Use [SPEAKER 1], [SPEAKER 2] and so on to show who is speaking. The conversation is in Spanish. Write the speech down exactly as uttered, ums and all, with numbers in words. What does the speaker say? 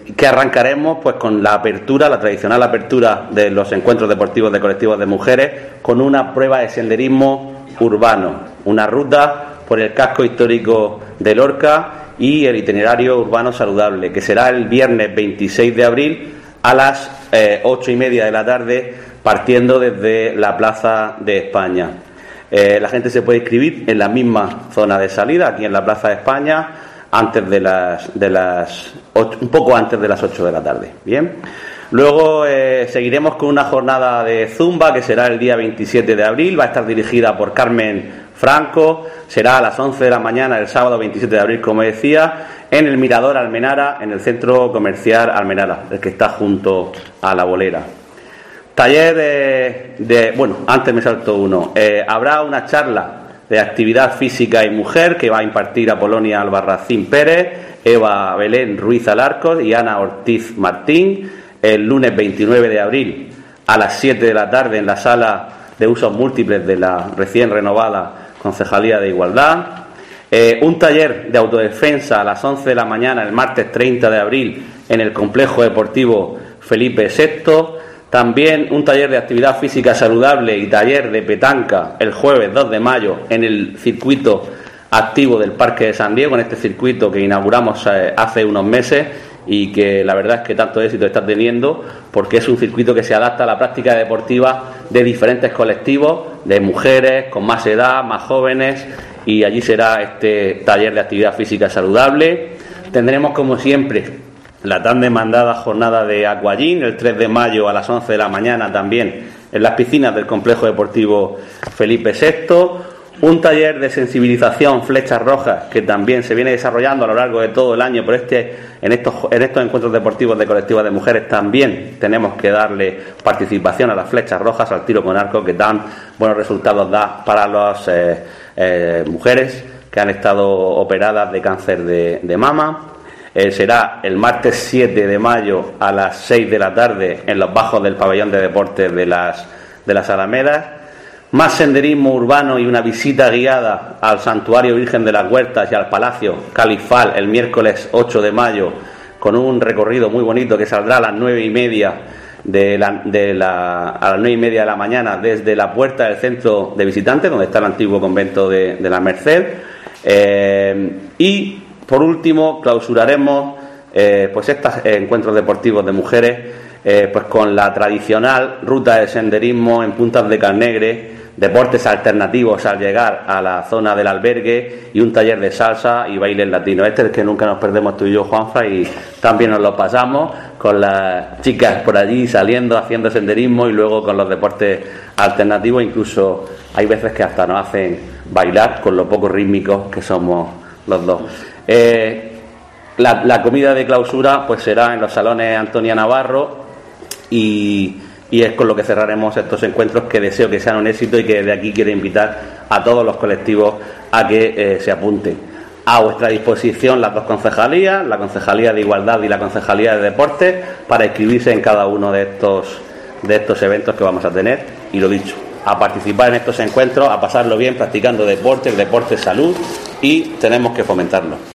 [SPEAKER 1] que arrancaremos pues con la apertura, la tradicional apertura de los encuentros deportivos de colectivos de mujeres, con una prueba de senderismo urbano, una ruta por el casco histórico de Lorca y el itinerario urbano saludable, que será el viernes veintiséis de abril a las eh, ocho y media de la tarde, partiendo desde la Plaza de España. Eh, la gente se puede inscribir en la misma zona de salida, aquí en la Plaza de España, antes de las, de las ocho, un poco antes de las ocho de la tarde. Bien. Luego eh, seguiremos con una jornada de zumba que será el día veintisiete de abril, va a estar dirigida por Carmen Franco, será a las once de la mañana el sábado veintisiete de abril, como decía, en el Mirador Almenara, en el centro comercial Almenara, el que está junto a la Bolera. Taller de, de bueno, antes me salto uno, eh, habrá una charla de actividad física y mujer que va a impartir Apolonia Albarracín Pérez, Eva Belén Ruiz Alarcos y Ana Ortiz Martín, el lunes veintinueve de abril a las siete de la tarde en la sala de usos múltiples de la recién renovada Concejalía de Igualdad. Eh, un taller de autodefensa a las once de la mañana el martes treinta de abril en el complejo deportivo Felipe sexto. También un taller de actividad física saludable y taller de petanca el jueves dos de mayo en el circuito activo del Parque de San Diego, en este circuito que inauguramos eh, hace unos meses y que la verdad es que tanto éxito está teniendo, porque es un circuito que se adapta a la práctica deportiva de diferentes colectivos, de mujeres con más edad, más jóvenes, y allí será este taller de actividad física saludable. Tendremos, como siempre, la tan demandada jornada de aquagym el tres de mayo a las once de la mañana, también en las piscinas del complejo deportivo Felipe sexto. Un taller de sensibilización Flechas Rojas que también se viene desarrollando a lo largo de todo el año, pero este, en, estos, en estos encuentros deportivos de colectivos de mujeres también tenemos que darle participación a las Flechas Rojas, al tiro con arco, que tan buenos resultados da para las eh, eh, mujeres que han estado operadas de cáncer de, de mama. Eh, será el martes siete de mayo a las seis de la tarde en los bajos del pabellón de deportes de las, de las Alamedas. Más senderismo urbano y una visita guiada al Santuario Virgen de las Huertas y al Palacio Califal el miércoles ocho de mayo, con un recorrido muy bonito que saldrá a las nueve y media de la, de la, a las nueve y media de la mañana desde la puerta del centro de visitantes, donde está el antiguo convento de, de la Merced. Eh, y por último clausuraremos eh, pues estos encuentros deportivos de mujeres eh, pues con la tradicional ruta de senderismo en Puntas de Carnegre, deportes alternativos al llegar a la zona del albergue y un taller de salsa y bailes latinos. Este es el que nunca nos perdemos tú y yo, Juanfra, y también nos lo pasamos con las chicas por allí saliendo, haciendo senderismo y luego con los deportes alternativos. Incluso hay veces que hasta nos hacen bailar con lo poco rítmicos que somos los dos. Eh, la, la comida de clausura pues será en los salones Antonia Navarro y Y es con lo que cerraremos estos encuentros, que deseo que sean un éxito y que desde aquí quiero invitar a todos los colectivos a que eh, se apunten. A vuestra disposición las dos concejalías, la Concejalía de Igualdad y la Concejalía de Deportes, para inscribirse en cada uno de estos, de estos eventos que vamos a tener. Y lo dicho, a participar en estos encuentros, a pasarlo bien practicando deporte, el deporte es salud y tenemos que fomentarlo.